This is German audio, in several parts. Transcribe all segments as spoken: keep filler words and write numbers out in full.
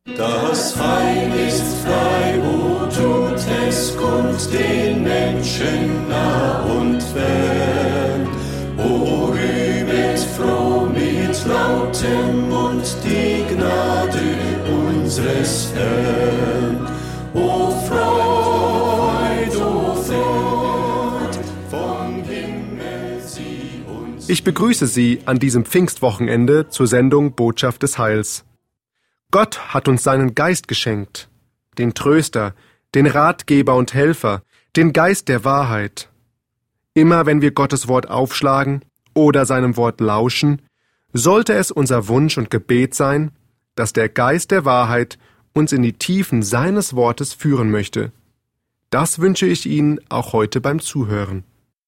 Das Heil ist frei, o tut es kund den Menschen nah und fern. O rühmet froh mit lautem Mund die Gnade unseres Herrn. O Freud, o Freud, vom Himmel sie uns. Ich begrüße Sie an diesem Pfingstwochenende zur Sendung Botschaft des Heils. Gott hat uns seinen Geist geschenkt, den Tröster, den Ratgeber und Helfer, den Geist der Wahrheit. Immer wenn wir Gottes Wort aufschlagen oder seinem Wort lauschen, sollte es unser Wunsch und Gebet sein, dass der Geist der Wahrheit uns in die Tiefen seines Wortes führen möchte. Das wünsche ich Ihnen auch heute beim Zuhören.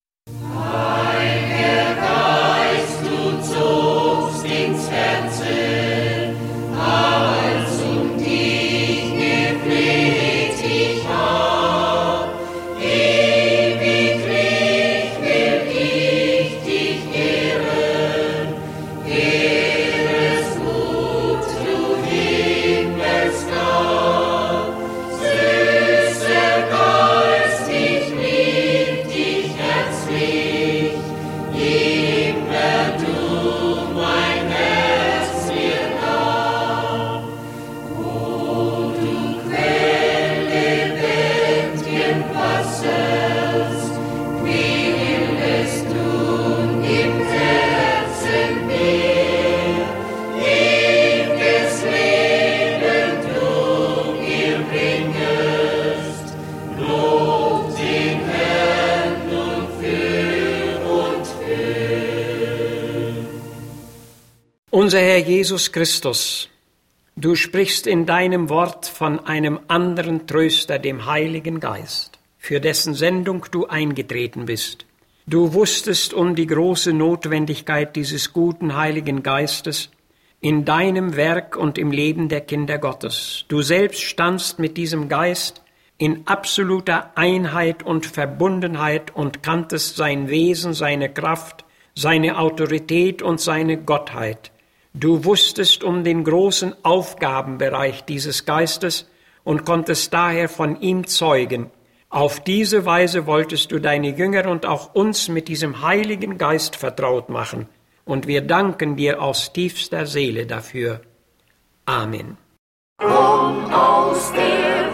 Unser Herr Jesus Christus, du sprichst in deinem Wort von einem anderen Tröster, dem Heiligen Geist, für dessen Sendung du eingetreten bist. Du wusstest um die große Notwendigkeit dieses guten Heiligen Geistes in deinem Werk und im Leben der Kinder Gottes. Du selbst standst mit diesem Geist in absoluter Einheit und Verbundenheit und kanntest sein Wesen, seine Kraft, seine Autorität und seine Gottheit. Du wusstest um den großen Aufgabenbereich dieses Geistes und konntest daher von ihm zeugen. Auf diese Weise wolltest du deine Jünger und auch uns mit diesem Heiligen Geist vertraut machen. Und wir danken dir aus tiefster Seele dafür. Amen. Komm aus der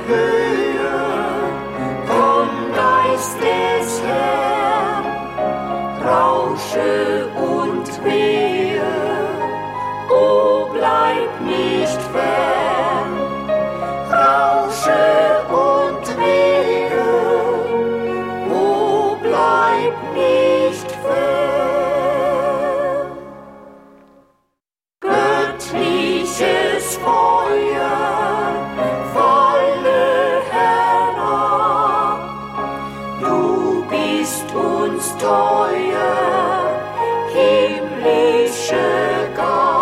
Höhe, komm Geist des Herrn, rausche und wehe. O bleib nicht fern, rausche und wehe, o bleib nicht fern. Göttliches Feuer falle herab, du bist uns teuer, himmlische Gabe.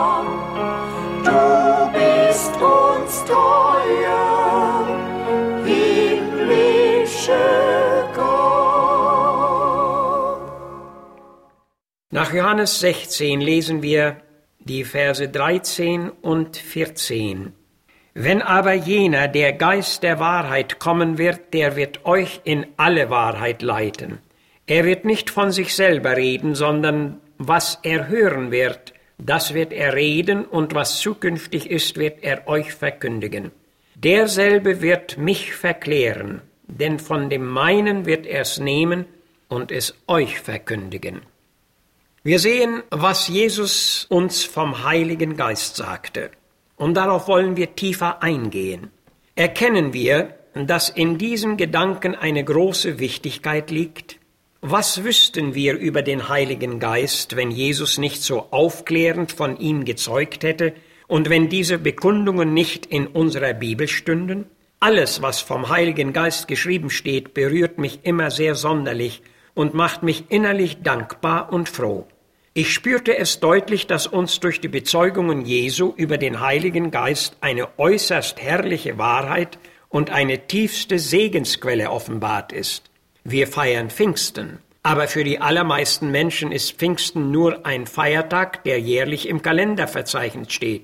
Nach Johannes sechzehn lesen wir die Verse dreizehn und vierzehn. Wenn aber jener, der Geist der Wahrheit, kommen wird, der wird euch in alle Wahrheit leiten. Er wird nicht von sich selber reden, sondern was er hören wird, das wird er reden, und was zukünftig ist, wird er euch verkündigen. Derselbe wird mich verklären, denn von dem meinen wird er es nehmen und es euch verkündigen. Wir sehen, was Jesus uns vom Heiligen Geist sagte, und darauf wollen wir tiefer eingehen. Erkennen wir, dass in diesem Gedanken eine große Wichtigkeit liegt. Was wüssten wir über den Heiligen Geist, wenn Jesus nicht so aufklärend von ihm gezeugt hätte und wenn diese Bekundungen nicht in unserer Bibel stünden? Alles, was vom Heiligen Geist geschrieben steht, berührt mich immer sehr sonderlich und macht mich innerlich dankbar und froh. Ich spürte es deutlich, dass uns durch die Bezeugungen Jesu über den Heiligen Geist eine äußerst herrliche Wahrheit und eine tiefste Segensquelle offenbart ist. Wir feiern Pfingsten, aber für die allermeisten Menschen ist Pfingsten nur ein Feiertag, der jährlich im Kalender verzeichnet steht.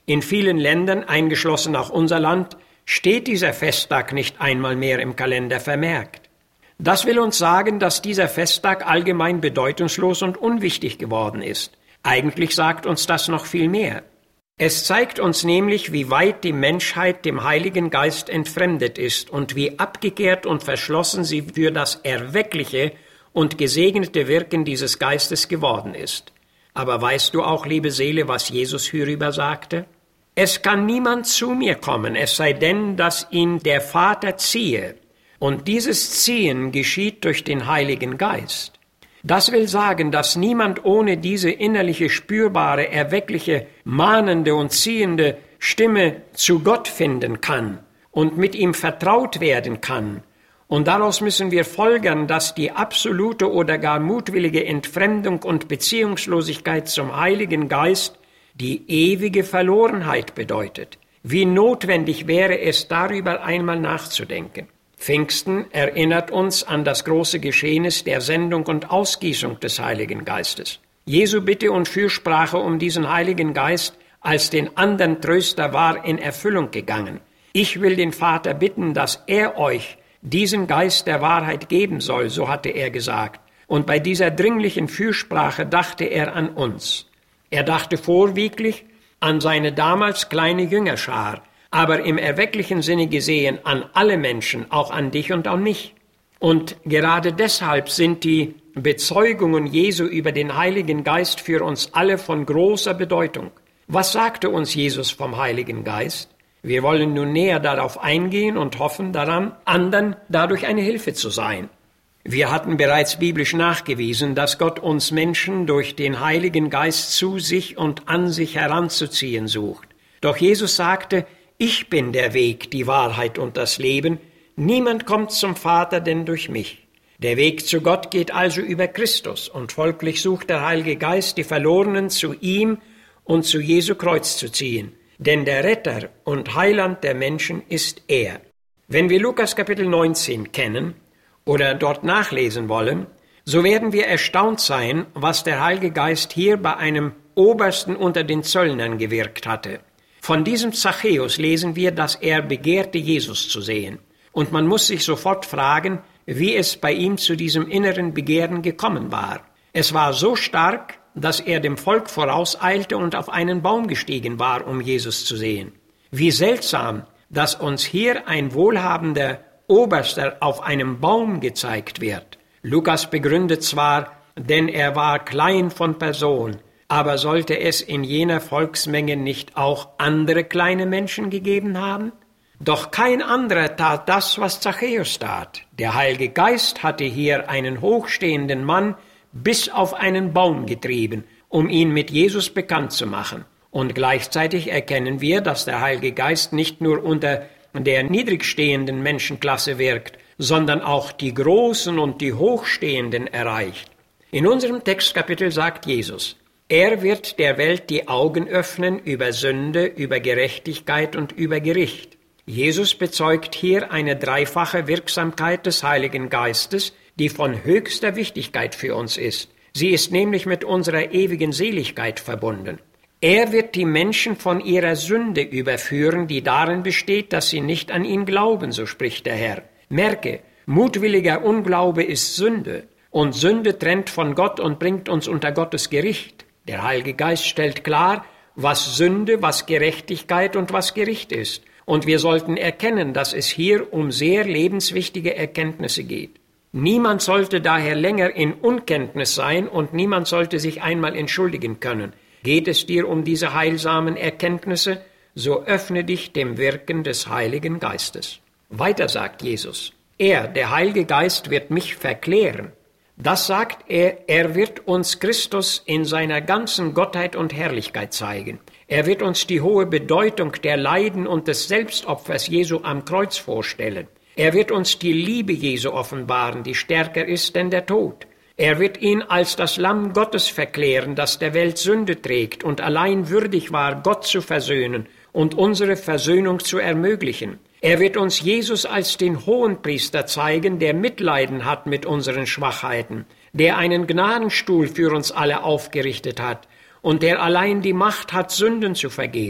In vielen Ländern, eingeschlossen auch unser Land, steht dieser Festtag nicht einmal mehr im Kalender vermerkt. Das will uns sagen, dass dieser Festtag allgemein bedeutungslos und unwichtig geworden ist. Eigentlich sagt uns das noch viel mehr. Es zeigt uns nämlich, wie weit die Menschheit dem Heiligen Geist entfremdet ist und wie abgekehrt und verschlossen sie für das erweckliche und gesegnete Wirken dieses Geistes geworden ist. Aber weißt du auch, liebe Seele, was Jesus hierüber sagte? Es kann niemand zu mir kommen, es sei denn, dass ihn der Vater ziehe. Und dieses Ziehen geschieht durch den Heiligen Geist. Das will sagen, dass niemand ohne diese innerliche, spürbare, erweckliche, mahnende und ziehende Stimme zu Gott finden kann und mit ihm vertraut werden kann. Und daraus müssen wir folgern, dass die absolute oder gar mutwillige Entfremdung und Beziehungslosigkeit zum Heiligen Geist die ewige Verlorenheit bedeutet. Wie notwendig wäre es, darüber einmal nachzudenken. Pfingsten erinnert uns an das große Geschehnis der Sendung und Ausgießung des Heiligen Geistes. Jesu Bitte und Fürsprache um diesen Heiligen Geist als den anderen Tröster war in Erfüllung gegangen. Ich will den Vater bitten, dass er euch diesen Geist der Wahrheit geben soll, so hatte er gesagt. Und bei dieser dringlichen Fürsprache dachte er an uns. Er dachte vorwiegend an seine damals kleine Jüngerschar, aber im erwecklichen Sinne gesehen an alle Menschen, auch an dich und an mich. Und gerade deshalb sind die Bezeugungen Jesu über den Heiligen Geist für uns alle von großer Bedeutung. Was sagte uns Jesus vom Heiligen Geist? Wir wollen nun näher darauf eingehen und hoffen daran, anderen dadurch eine Hilfe zu sein. Wir hatten bereits biblisch nachgewiesen, dass Gott uns Menschen durch den Heiligen Geist zu sich und an sich heranzuziehen sucht. Doch Jesus sagte, ich bin der Weg, die Wahrheit und das Leben. Niemand kommt zum Vater denn durch mich. Der Weg zu Gott geht also über Christus und folglich sucht der Heilige Geist die Verlorenen zu ihm und zu Jesu Kreuz zu ziehen. Denn der Retter und Heiland der Menschen ist er. Wenn wir Lukas Kapitel neunzehn kennen oder dort nachlesen wollen, so werden wir erstaunt sein, was der Heilige Geist hier bei einem Obersten unter den Zöllnern gewirkt hatte. Von diesem Zachäus lesen wir, dass er begehrte, Jesus zu sehen. Und man muss sich sofort fragen, wie es bei ihm zu diesem inneren Begehren gekommen war. Es war so stark, dass er dem Volk vorauseilte und auf einen Baum gestiegen war, um Jesus zu sehen. Wie seltsam, dass uns hier ein wohlhabender Oberster auf einem Baum gezeigt wird. Lukas begründet zwar, denn er war klein von Person, aber sollte es in jener Volksmenge nicht auch andere kleine Menschen gegeben haben? Doch kein anderer tat das, was Zachäus tat. Der Heilige Geist hatte hier einen hochstehenden Mann bis auf einen Baum getrieben, um ihn mit Jesus bekannt zu machen. Und gleichzeitig erkennen wir, dass der Heilige Geist nicht nur unter der niedrigstehenden Menschenklasse wirkt, sondern auch die Großen und die Hochstehenden erreicht. In unserem Textkapitel sagt Jesus, er wird der Welt die Augen öffnen über Sünde, über Gerechtigkeit und über Gericht. Jesus bezeugt hier eine dreifache Wirksamkeit des Heiligen Geistes, die von höchster Wichtigkeit für uns ist. Sie ist nämlich mit unserer ewigen Seligkeit verbunden. Er wird die Menschen von ihrer Sünde überführen, die darin besteht, dass sie nicht an ihn glauben, so spricht der Herr. Merke, mutwilliger Unglaube ist Sünde, und Sünde trennt von Gott und bringt uns unter Gottes Gericht. Der Heilige Geist stellt klar, was Sünde, was Gerechtigkeit und was Gericht ist. Und wir sollten erkennen, dass es hier um sehr lebenswichtige Erkenntnisse geht. Niemand sollte daher länger in Unkenntnis sein und niemand sollte sich einmal entschuldigen können. Geht es dir um diese heilsamen Erkenntnisse, so öffne dich dem Wirken des Heiligen Geistes. Weiter sagt Jesus, er, der Heilige Geist, wird mich verklären. Das sagt er, er wird uns Christus in seiner ganzen Gottheit und Herrlichkeit zeigen. Er wird uns die hohe Bedeutung der Leiden und des Selbstopfers Jesu am Kreuz vorstellen. Er wird uns die Liebe Jesu offenbaren, die stärker ist denn der Tod. Er wird ihn als das Lamm Gottes verklären, das der Welt Sünde trägt und allein würdig war, Gott zu versöhnen und unsere Versöhnung zu ermöglichen. Er wird uns Jesus als den Hohenpriester zeigen, der Mitleiden hat mit unseren Schwachheiten, der einen Gnadenstuhl für uns alle aufgerichtet hat und der allein die Macht hat, Sünden zu vergeben,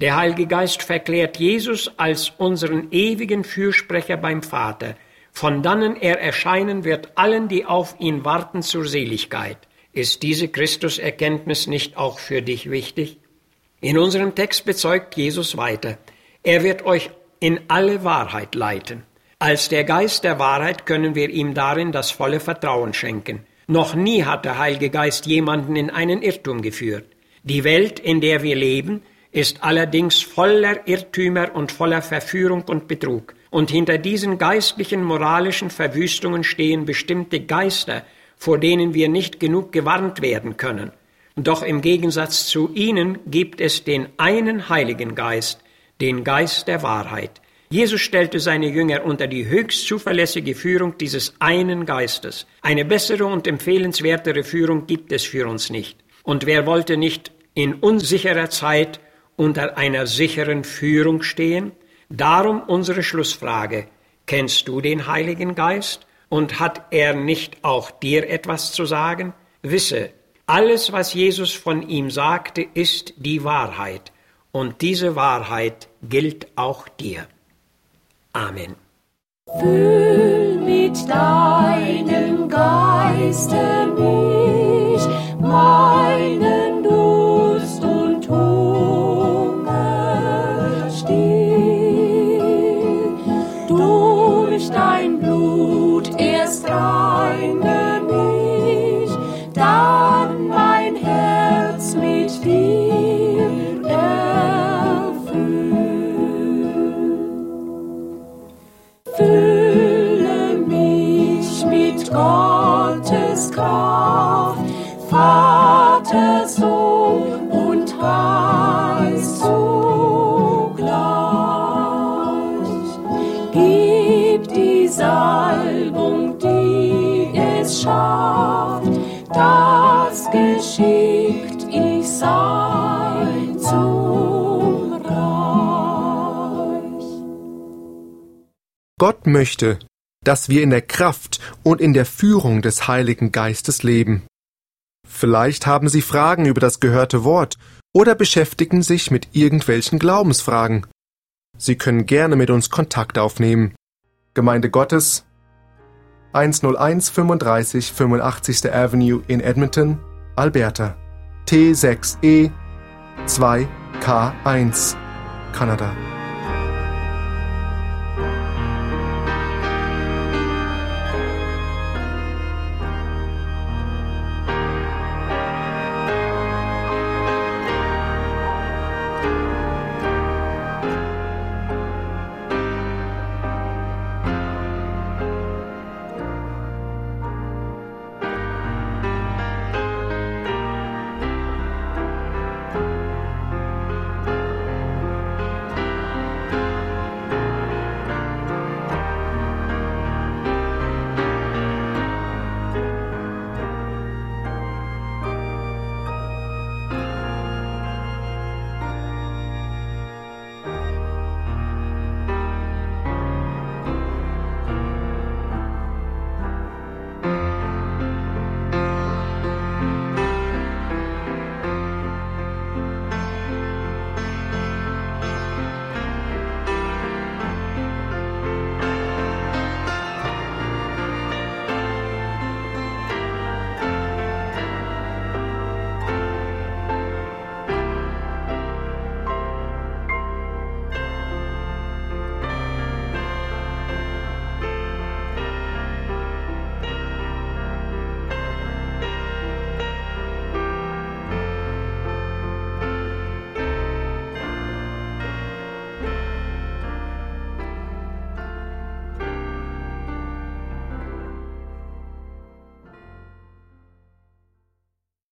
Der Heilige Geist verklärt Jesus als unseren ewigen Fürsprecher beim Vater, von dannen er erscheinen wird allen, die auf ihn warten, zur Seligkeit. Ist diese Christuserkenntnis nicht auch für dich wichtig? In unserem Text bezeugt Jesus weiter: Er wird euch in alle Wahrheit leiten. Als der Geist der Wahrheit können wir ihm darin das volle Vertrauen schenken. Noch nie hat der Heilige Geist jemanden in einen Irrtum geführt. Die Welt, in der wir leben, ist allerdings voller Irrtümer und voller Verführung und Betrug. Und hinter diesen geistlichen, moralischen Verwüstungen stehen bestimmte Geister, vor denen wir nicht genug gewarnt werden können. Doch im Gegensatz zu ihnen gibt es den einen Heiligen Geist, den Geist der Wahrheit. Jesus stellte seine Jünger unter die höchst zuverlässige Führung dieses einen Geistes. Eine bessere und empfehlenswertere Führung gibt es für uns nicht. Und wer wollte nicht in unsicherer Zeit unter einer sicheren Führung stehen? Darum unsere Schlussfrage: Kennst du den Heiligen Geist? Und hat er nicht auch dir etwas zu sagen? Wisse, alles, was Jesus von ihm sagte, ist die Wahrheit. Und diese Wahrheit gilt auch dir. Amen. Füll mit deinem Geiste mich, meinen Durst und Hunger still. Durch dein Blut erst reine mich, dann mein Herz mit dir Fülle mich mit Gottes Kraft, Vater, Sohn und Geist zugleich. Gib die Salbung, die es schafft, dass geschickt ich sei zum Reich. Gott möchte, dass wir in der Kraft und in der Führung des Heiligen Geistes leben. Vielleicht haben Sie Fragen über das gehörte Wort oder beschäftigen sich mit irgendwelchen Glaubensfragen. Sie können gerne mit uns Kontakt aufnehmen. Gemeinde Gottes, hunderteins fünfunddreißig fünfundachtzigste Avenue in Edmonton, Alberta, T sechs E zwei K eins, Kanada.